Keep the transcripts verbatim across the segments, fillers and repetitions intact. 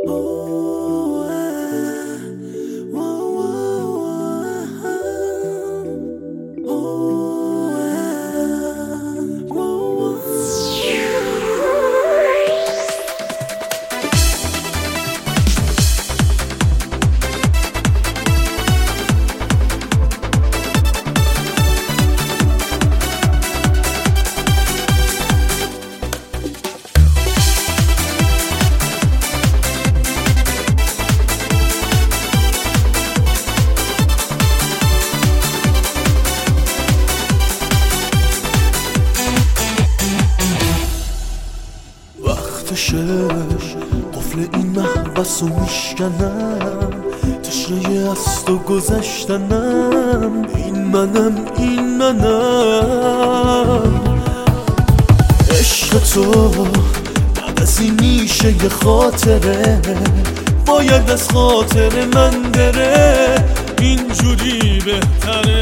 وقتشه قفل این محبس رو میشکنم، تشنه از تو گذشتنم. این منم این منم عشق تو بعد از این میشه یه خاطره، باید از خاطر من بره، اینجوری بهتره.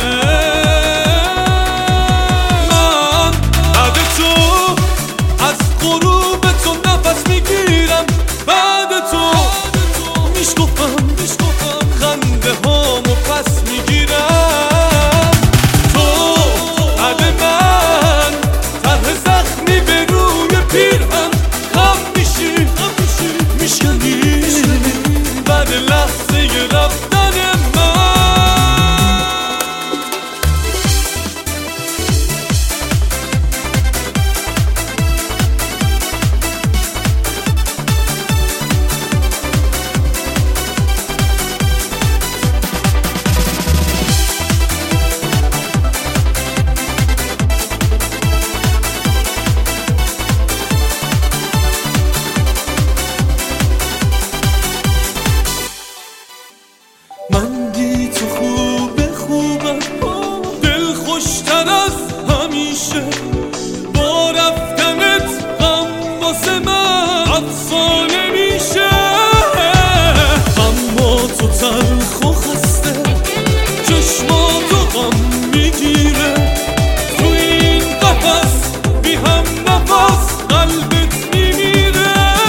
من بعد تو از غروب تو نفس میگیرم، بعد تو میشکفم خنده هامو پس میگیرم. تو بعد من طرح زخمی به روی پیرهن خم میشی میشکنی بعد لحظه رفتن من. من بی تو خوبه خوبم، دل خوشتر از همیشه، با رفتنت غم واسه من افسانه میشه. اما تو تلخ و خسته، چشماتو غم میگیره، تو این قفس بی هم نفس قلبت میمیره.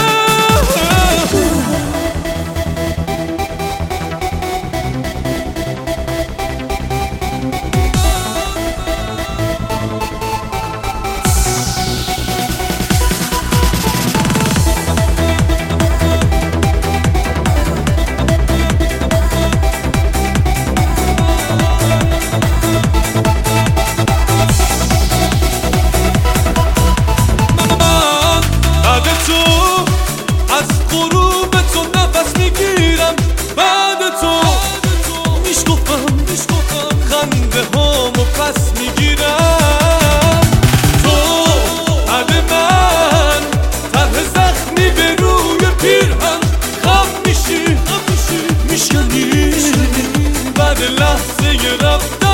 خنده هامو پس میگیرم. تو بعد من طرح زخمی به روی پیرهن خم میشی میشکنی بعد لحظه رفتن